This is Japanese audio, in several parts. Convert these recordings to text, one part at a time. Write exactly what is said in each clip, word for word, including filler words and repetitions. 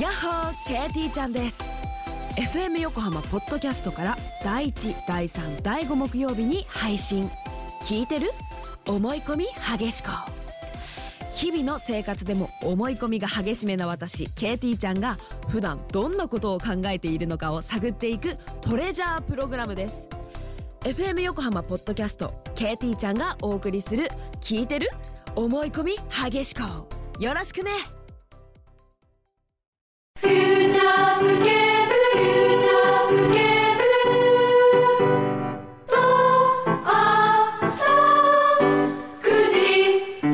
やっほー ケーティー ちゃんです。 エフエム 横浜ポッドキャストからだいいち、だいさん、だいご木曜日に配信。聞いてる？思い込み激しこ。日々の生活でも思い込みが激しめな私 ケーティー ちゃんが普段どんなことを考えているのかを探っていくトレジャープログラムです。 エフエム 横浜ポッドキャスト ケーティー ちゃんがお送りする聞いてる？思い込み激しこ。よろしくね。 フューチャースケープ、フューチャースケープと朝くじ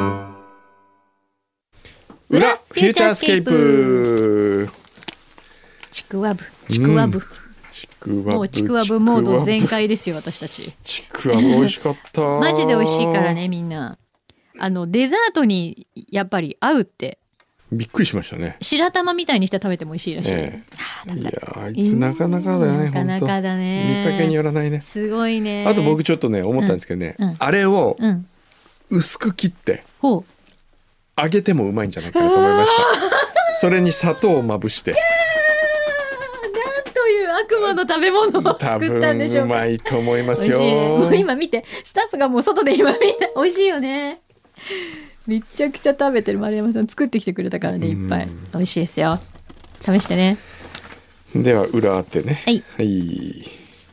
裏フューチャースケープ。 ちくわぶちくわぶ、 うん、ちくわぶもうちくわぶモード全開ですよ私たち。 ちくわぶ美味しかったマジで美味しいからね。みんなあのデザートにやっぱり合うって。 びっくりしましたね。 白玉みたいにして食べても美味しいらしい、 ええ、 はあ、 いやあいつなかなかだよね。 なかなかだね。 見かけによらないね。 すごいね。 あと僕ちょっとね思ったんですけどね、 うんうん、 あれをうん薄く切ってほう揚げてもうまいんじゃないかなと思いましたそれに砂糖をまぶして。 なんという悪魔の食べ物を作ったんでしょうか。 多分うまいと思いますよ。 美味しいね。もう今見てスタッフがもう外で今みんな美味しいよね。めちゃくちゃ食べてる。丸山さん作ってきてくれたからね。いっぱい美味しいですよ。試してね。 では裏当てね。 はい、 はい、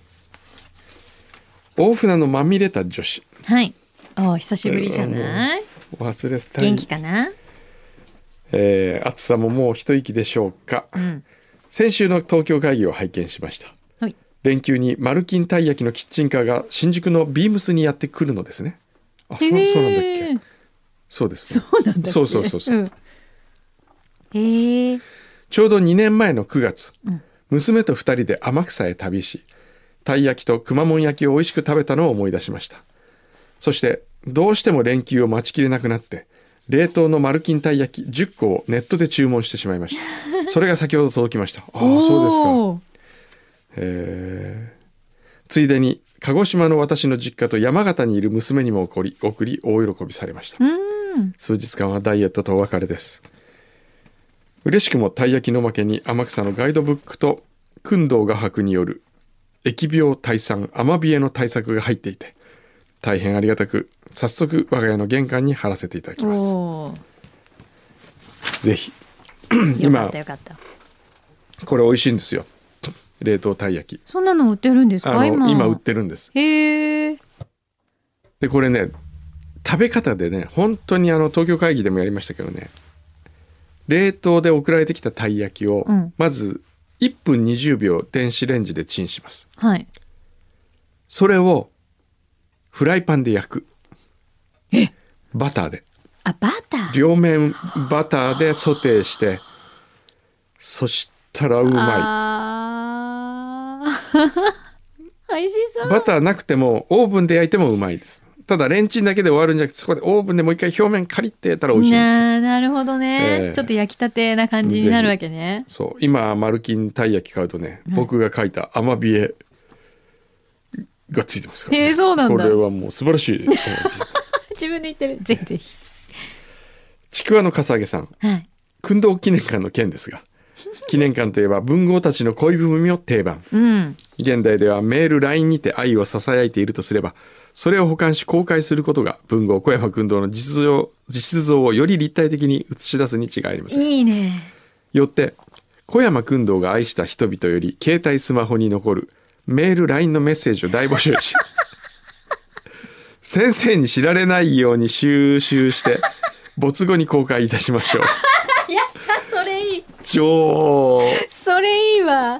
大船のまみれた女子。 はい。お久しぶりじゃない？ 忘れたい。 元気かな？ えー、暑さももう一息でしょうか、うん、先週の東京会議を拝見しました、はい、連休にマルキンたい焼きのキッチンカーが新宿のビームスにやってくるのですね。あ、そ, そうなんだっけ。そうです、ね、 そうなんだっけ。 そうそうそうそう、うん、 へー。 ちょうどにねんまえのくがつ、うん、娘とふたりで天草へ旅したい焼きとくまモン焼きを美味しく食べたのを思い出しました。そしてどうしても連休を待ちきれなくなって冷凍のマルキンたい焼きじゅっこをネットで注文してしまいました。それが先ほど届きました。ああ、そうですか。えー、ついでに鹿児島の私の実家と山形にいる娘にも送り、送り大喜びされました。うん数日間はダイエットとお別れです。嬉しくもたい焼きの負けに天草のガイドブックと工藤画伯による疫病退散アマビエの対策が入っていて大変ありがたく早速我が家の玄関に貼らせていただきます。ぜひ今よかったよかったこれ美味しいんですよ。冷凍たい焼き。 そんなの売ってるんですか？ 今, 今売ってるんです。 へー。 でこれね食べ方でね本当にあの東京会議でもやりましたけどね冷凍で送られてきたたい焼きを、うん、まずいっぷんにじゅうびょう電子レンジでチンします、はい、それをフライパンで焼く。 えバターで。 あ、バター両面バターでソテーしてそしたらうまい。 美味しそう。 バターなくてもオーブンで焼いてもうまいです。ただレンチンだけで終わるんじゃなくてそこでオーブンでもう一回表面カリッてやったら美味しいんですよ。 な, なるほどね、えー、ちょっと焼きたてな感じになるわけね。 そう今マルキンたい焼き買うとね、はい、僕が書いたアマビエがついてますから、ね、 へー、そうなんだ。 これはもう素晴らしい自分で言ってる。ぜひぜひ。 ちくわのかさあげさん、はい、工藤記念館の件ですが記念館といえば文豪たちの恋文を定番、うん、現代ではメール ライン にて愛をささやいているとすればそれを保管し公開することが文豪小山君堂の実像、実像をより立体的に映し出すに違いありません。 いいね。 よって小山君堂が愛した人々より携帯スマホに残るメール ライン のメッセージを大募集し先生に知られないように収集して没後に公開いたしましょうやったそれいい。 超それいいわ。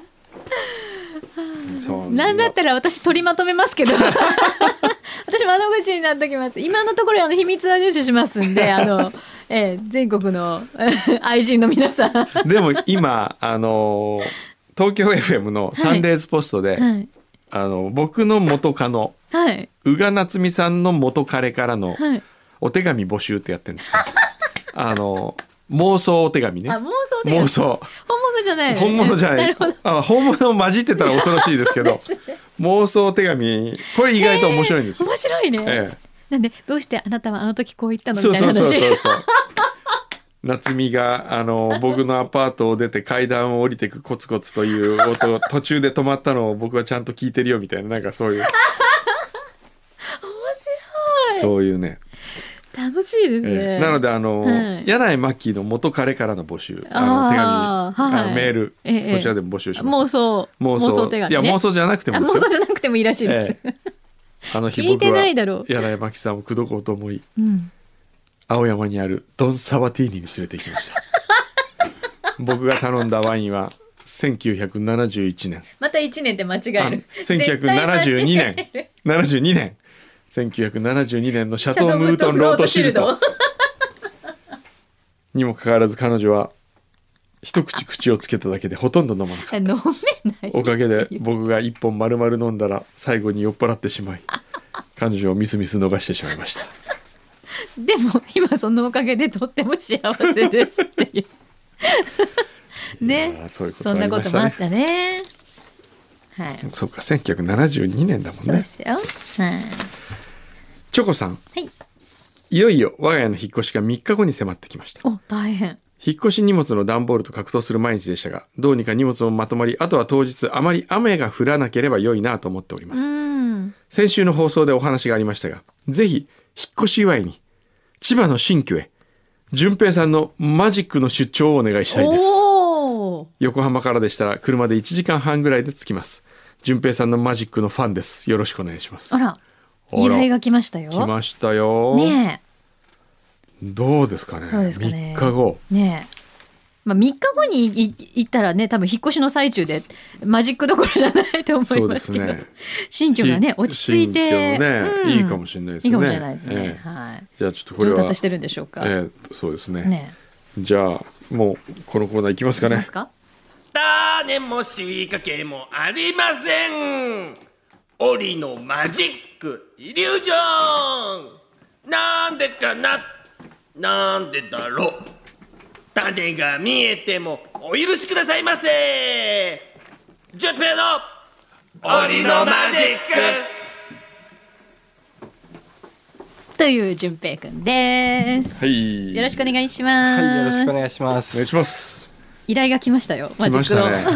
なんだったら私取りまとめますけど私窓口になっておきます。今のところあの秘密は入手しますんであの、えー、全国の愛人の皆さんでも今あの東京 エフエム のサンデーズポストで、はいはい、あの僕の元カノ、はい、宇賀夏美さんの元彼からのお手紙募集ってやってるんですよあの妄想お手紙ね。 あ、妄想お手紙。 妄想。 本物じゃない、ね。 本物じゃない。あ、本物を混じってたら恐ろしいですけど、ね、妄想お手紙これ意外と面白いんですよ。 面白いね。ええ、なんでどうしてあなたはあの時こう言ったのみそうたいな話。 そうそうそうそう。 夏美があの僕のアパートを出て階段を降りていくコツコツという音が途中で止まったのを僕はちゃんと聞いてるよみたいな、なんかそういう面白い。 そういうね、 楽しいですね。 えーなのであの、 はい柳井真紀の元彼からの募集、あのあー手紙、 はいあのメール、 ええこちらでも募集します。 妄想妄想手紙ね。 いや妄想じゃなくてもあですよ。 妄想じゃなくてもいいらしいです。 ええあの日聞いて僕はないだろう柳井真紀さんを口説こうと思い、 うん。 青山にあるドン・サバティーニに連れて行きました僕が頼んだワインはせんきゅうひゃくななじゅういちねん、 また一年って間違えある。 せんきゅうひゃくななじゅうにねん絶対間違えるななじゅうにねんせんきゅうひゃくななじゅうにねんのシャトー・ムートン・ロートシルトにもかかわらず彼女は一口口をつけただけでほとんど飲まなかった飲めない。 おかげで僕が一本丸々飲んだら最後に酔っ払ってしまい彼女をミスミス逃してしまいましたでも今そのおかげでとっても幸せですっていう。 いやねー。そういうことそんながありましたね。 こともあったね。はい。 そうかせんきゅうひゃくななじゅうにねんだもんね。 そうですよ。はい。 チョコさん、 はい。 いよいよ我が家の引っ越しがみっかごに迫ってきました。 お、大変。 引っ越し荷物の段ボールと格闘する毎日でしたが、どうにか荷物もまとまり、あとは当日あまり雨が降らなければ良いなと思っておりまうす。 ん。 先週の放送でお話がありましたが、ぜひ引っ越し祝いに千葉の新居へ順平さんのマジックの出張をお願いしたいです。 おー。 横浜からでしたら車でいちじかんはんぐらいで着きます。順平さんのマジックのファンです。よろしくお願いします。 あら。 ら依頼が来ましたよ。 来ましたよ。 ねどうですかね。 どうですかねみっかご。 え。ねえ。まあみっかごにい行ったらね、多分引っ越しの最中でマジックどころじゃないと思いますけど。 そうですね新居がね落ち着いて、 新居ね、 うんいいかもしれないですね。 いいかもしれないですね。 ええはい。 じゃあちょっとこれは上達してるんでしょうか。 ええそうですね。 ねじゃあもうこのコーナーいきますかねえ。いきます。か。 種も仕掛けもありません。檻のマジックイリュージョン。なんでかな、なんでだろう。種が見えてもお許しくださいませ。ジュンペイの檻のマジック。 という順平くんです。 はい。 よろしくお願いします。 はい、よろしくお願いしまお願いす。 します。 依頼が来ましたよ。マ来ジックの。 ましたね。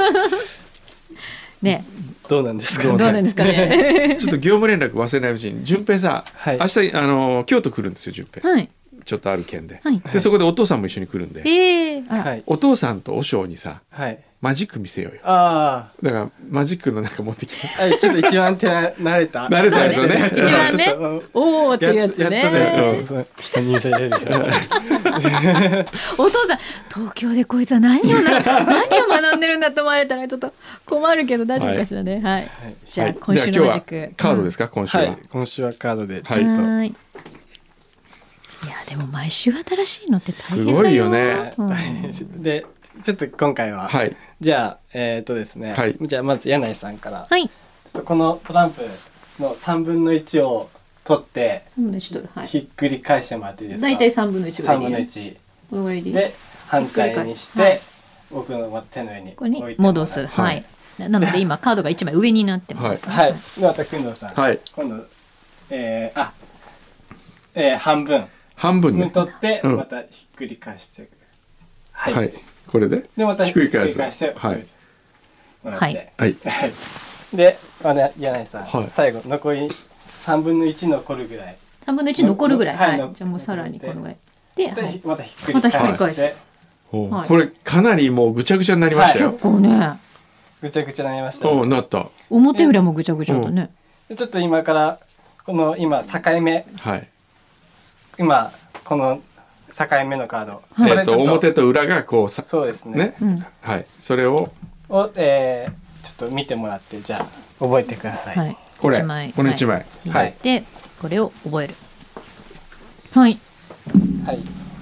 ねどうなんですかどうなんですかね。 ちょっと業務連絡忘れないうちに順平さん、 はい明日あの京都来るんですよ順平。 はい。 ちょっとある件で。 はいでそこでお父さんも一緒に来るんで、 ええあら。 はい。 お父さんと和尚にさはい。 マジック見せようよ。 あだからマジックのなんか持ってきて。 あ、はい、ちょっと一番手な慣れた。 慣れたですよね慣れたやつ一番ねちょっとおーっていうやつやっとでちょっねと。そう人に入れるでしょ。 お父さん東京でこいつは何をな何を学んでるんだと思われたらちょっと困るけど大丈夫かしらね。はい。じゃあはい今週のマジック。 では今日はカードですか、今週は。 はい。今週はカードでちはいょっと。 はーい。いやでも毎週新しいのって大変だよ。 すごいよねうんで、ちょっと今回は、 はい。 じゃあえっ、とですね、 はいじゃあまず柳井さんから、 はい。 ちょっとこのトランプの三分の一を取って三分の一取る。はい。 ひっくり返してもらっていいですか。 大体三分の一ぐらい三分のでいい。 一このぐらいでいい。 で反対にして、 はい僕のま手の上にここに置いてもらう戻す。 ははいい。ななので今カードが一枚上になってます。 はい。でまた工藤さん、 はい。 今度えー、あ、えー、半分半分ね。 取って、 うんまたひっくり返してはい、 はい。これで。 でまたひっくり返すひっくり返してはいもらって、 はいはい。 はいでまだ柳井さん、 はい最後残り三分の一残るぐらい三分の一残るぐらい。はい。 はいのじゃあもうさらにこのぐらい。で、 で、 はい。 またひっくりまたひっくり返して返すはいおうこれかなりもうぐちゃぐちゃになりましたよ。 結構ね、 ぐちゃぐちゃになりました、 おうなった。 表裏もぐちゃぐちゃだね。 でちょっと今からこの今境目はい。 今この境目のカード、 はいえっとちょっ表と裏がこうさそうですねね。 うん。 はい。それをを、えー、ちょっと見てもらってじゃあ覚えてください、 はい。 これ一枚この一枚。 は。 はいい。 で、これを覚える。はい。 はい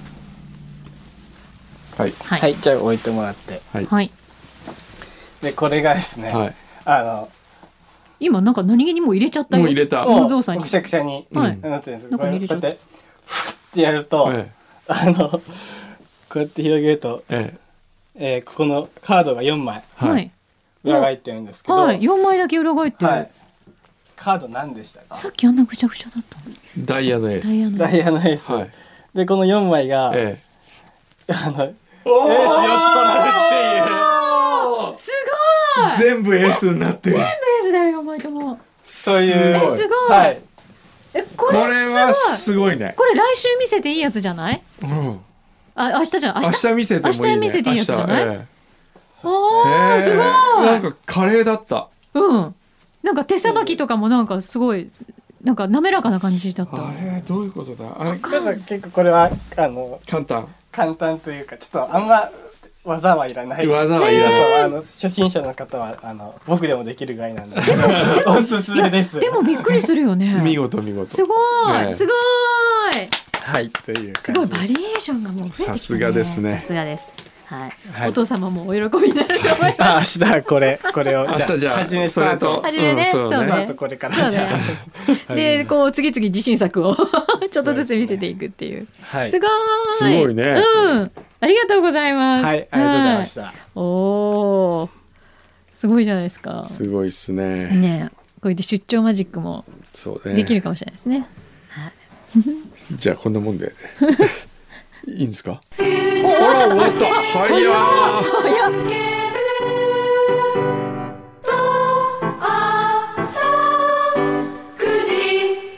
はい。 は。 はいい、じゃあ置いてもらってはい。 はい。 でこれがですね、 はい。 あの今なんか何気にもう入れちゃったよ。 もう入れた。 もうゾウさんにくしゃくしゃにはいなってるんですなんか入れちゃったこうやってふってやると、 えあのこうやって広げると、 え。ええーここのカードがよんまいえ。ははいい。。 裏返ってるんですけど、 はい。四枚だけ裏返ってる。 はいカード何でしたか？ さっきあんなぐちゃぐちゃだったのに。 ダイヤのエース。 ダイヤの。 ダイヤのエース、 はい。 でこのよんまいが、 えあのエースよっつ取られるっていうすごい全部エースになってる。 ベースだよお前とも。 そういうすごいすごい、 はいえここれすごいれはすごいね。 これ来週見せていいやつじゃない？ うんあ明日じゃん明明日日見せてもいいね。 明日見せていいやつじゃない明日えあーすええごいなんかカレーだった。 うんなんか手さばきとかもなんかすごいなんか滑らかな感じだったあれどういうことだ。あれただ結構これはあの簡単。 簡単というかちょっとあんま技はいらない技はいらないちょっとあの初心者の方はあの僕でもできるぐらいなんでおすすめです。 でもびっくりするよね見事見事。 すごい、 ねすごいはいというすごい感じです。 バリエーションがもう増えてきたね。 さすがですねさすがです。はい。 はいお父様もお喜びになると思います。 あ明日はこれこれを明日じゃあ始めスタートそれと初めね、 うんそうねそうスタートね。 これからそうねじゃあで、こう次々自信作をちょっとずつ見せていくっていう。 はいすごい。 すごいねうん。ありがとうございます。 はいありがとうございました。 はいおお。すごいじゃないですか。 すごいっすね。 ねえ、こうやって出張マジックもそうね。 できるかもしれないですね。 じゃあこんなもんでいいんですか。 フューチャあー終わった。早い。 スケープと朝くじ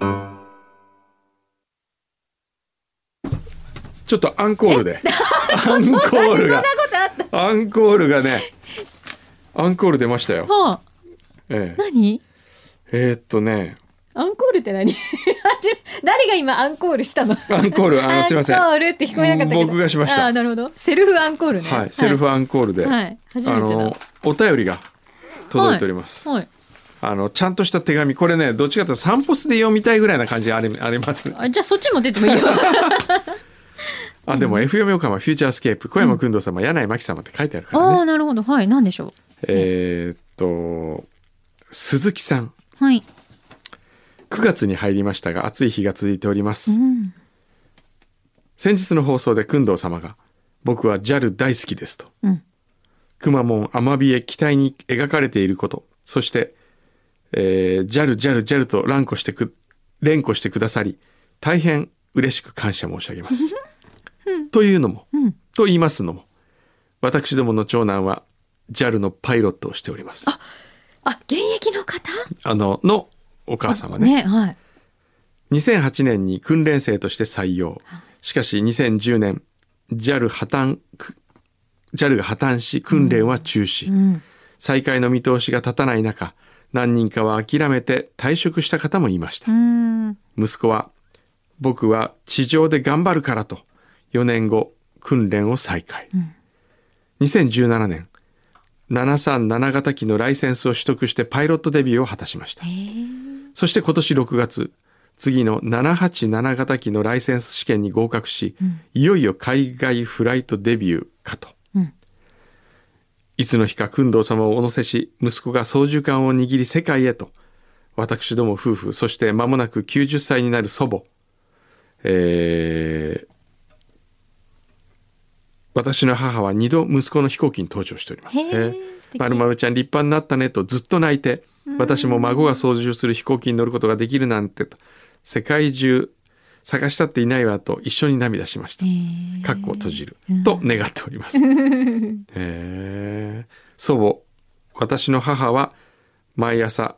ちょっとアンコールで。アンコールが。アンコールがね。アンコール出ましたよ。 はあ、 ええ何？ えーっとね。 アンコールって何？誰が今アンコールしたの？ アンコールあのすいません。 アンコールって聞こえなかったけど。 僕がしましたあーなるほど。セルフアンコールね。 はい、セルフアンコールで、 はい。初めあてだ。 のお便りが届いております。 はい。 あのちゃんとした手紙、これね、どっちかというと散歩スで読みたいぐらいな感じありありますね。 あじゃあそっちも出てもいいよ。 あでも エフエム 横浜フューチャースケープ小山君堂様、柳井真紀様って書いてあるからあね。 あなるほど。はい。なんでしょえーっと鈴木さん、 う。はい。 くがつに入りましたが暑い日が続いております。 うん。 先日の放送で君堂様が僕は ジャル 大好きですと、 うんくまモンアマビエ機体に描かれていること、そして、えー、ジャル ジャル ジャルと連呼してく連呼してくださり大変嬉しく感謝申し上げます、というのも、 うんと言いますのも私どもの長男は ジャル のパイロットをしております。ああ現役の方？ ののお母様ね。 ねはい。 にせんはちねんに訓練生として採用。しかしにせんじゅうねん ジャル 破綻く ジャル が破綻し訓練は中止、 うん。 再開の見通しが立たない中、何人かは諦めて退職した方もいましたう。ん。 息子は僕は地上で頑張るからとよねんご訓練を再開、 んにせんじゅうななねんななさんなな型機のライセンスを取得してパイロットデビューを果たしました。 へえ。 そして今年ろくがつ次のななはちなな型機のライセンス試験に合格し、いよいよ海外フライトデビューかと、 うんいつの日か君堂様をお乗せし息子が操縦桿を握り世界へと、私ども夫婦、そして間もなくきゅうじゅっさいになる祖母、えー私の母はにど息子の飛行機に搭乗しております。 へーえー素敵まるまるちゃん立派になったねとずっと泣いて、私も孫が操縦する飛行機に乗ることができるなんてと世界中探したっていないわと一緒に涙しました。かっこ閉じると願っております。へー祖母、私の母は毎朝、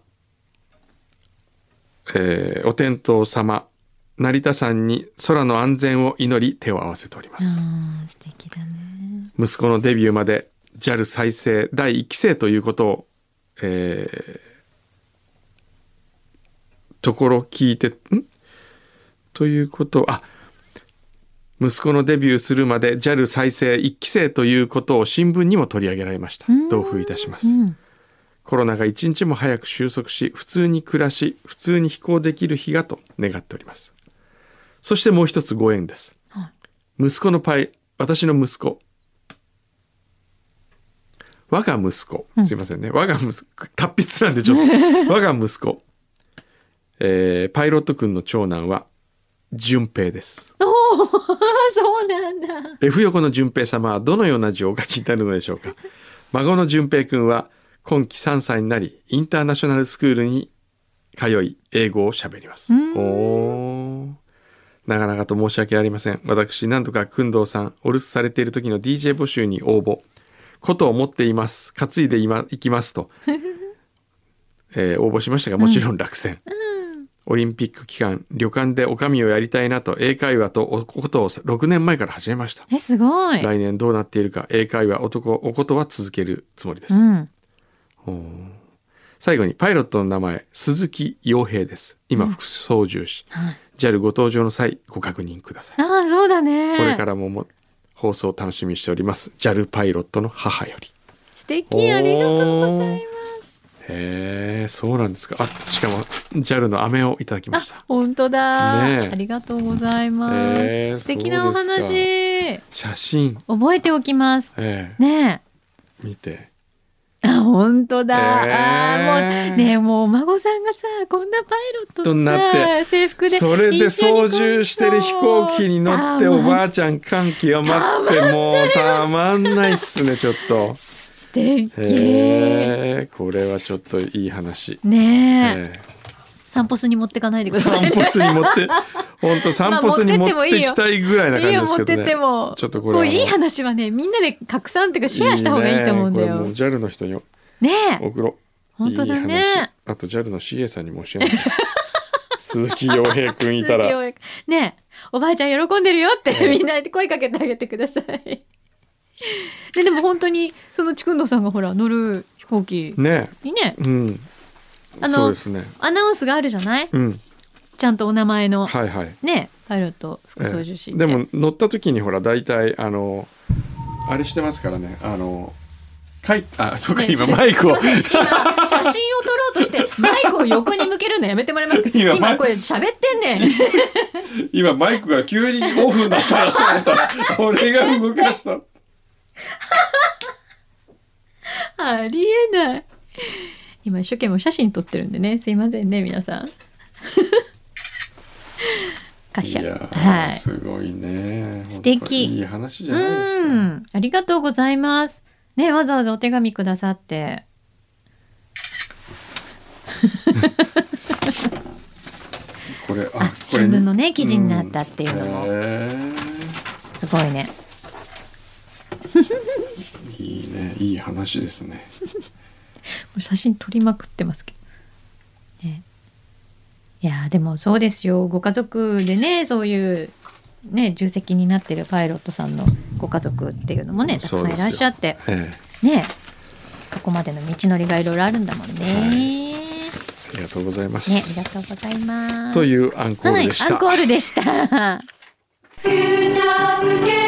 えーお天道様成田山に空の安全を祈り手を合わせております。 あー素敵だね。 息子のデビューまで ジャル 再生だいいっきせいということを、えーところ聞いてんということあ息子のデビューするまで ジャル 再生いっきせいということを新聞にも取り上げられました。同封いたします。 うん。 コロナが一日も早く収束し普通に暮らし普通に飛行できる日がと願っております。そしてもう一つご縁です、 は息子のパイ私の息子我が息子すいませんね、我が息子達筆なんでちょっと我が息子、えーパイロット君の長男は順平です。 おおそうなんだ。 F 横の順平様はどのような字をお書きになるのでしょうか。孫の順平君は今期さんさいになりインターナショナルスクールに通い英語をしゃべります。おー長々と申し訳ありません。私何度か工藤さんお留守されている時の ディージェー 募集に応募ことを持っています、担いで今行きますと、えー応募しましたがもちろん落選、うん、オリンピック期間旅館で女将をやりたいなと英会話とおことをろくねんまえから始めました。 えすごい。 来年どうなっているか、英会話男おことは続けるつもりです、 うん、 最後にパイロットの名前鈴木陽平です。今副操縦士、 うんはい、 ジャル ご搭乗の際ご確認ください。 ああそうだね。 これからもも放送を楽しみにしております。 ジャル パイロットの母より。 素敵、ありがとうございます。 へえ、そうなんですか。あ、しかも ジャル の飴をいただきました。 本当だ、 ねえ、 ありがとうございます、 えー、 素敵なお話。 写真覚えておきます、 えー、ねえ見て。 あ本当だ、 えー、 あもうねもうお孫さんがさこんなパイロットとなってさ制服でそれで操縦してる飛行機に乗っておばあちゃん感極まってもうたまんないっすねちょっと。 素敵。 へー、これはちょっといい話ねえ、 えー散歩スに持ってかないでください、ね、 散歩スに持って本当散歩スに持ってきたいぐらいな感じですけどね。 いいよ持ってってもちょっとこれこういい話はねみんなで拡散っていうかシェアした方がいいと思うんだよ。 いいね、これもう ジャル の人にねえ送ろう。 本当だね。 いい話。あと ジャル の シーエー さんにも教えない鈴木陽平くんいたらねえおばあちゃん喜んでるよってみんなで声かけてあげてくださいで, でも本当にそのちくんどさんがほら乗る飛行機ねにね、 うんあのそうですね、 アナウンスがあるじゃない、 うん、 ちゃんとお名前の、 はいはい、 ねパイロット副操縦士って、 ええ、でも乗った時にほら大体あのあれしてますからね、あのかいあそうか、 ね、 今マイクを今写真を撮ろうとしてマイクを横に向けるのやめてもらえますか。 今今これ喋ってんねん今マイクが急にオフになったなと思ったら俺が動き出したありえない。今一生懸命お写真撮ってるんでね、すいませんね皆さんカシャ。 いや、 はい、 すごいね。 素敵。 いい話じゃないですか。 うん、ありがとうございますね、わざわざお手紙くださってこれ、あ、 あ、 これ新聞のね記事になったっていうのも、 うん、 すごいねいいね、いい話ですね写真撮りまくってますけど、ね、いやでもそうですよ、ご家族でねそういうね重責になってるパイロットさんのご家族っていうのもねたくさんいらっしゃって、 ええねそこまでの道のりがいろいろあるんだもんね、はい、 ありがとうございまね、 す、 ありがとうございますというアンコールでした、 はい、アンコールでしたフューチャースケープ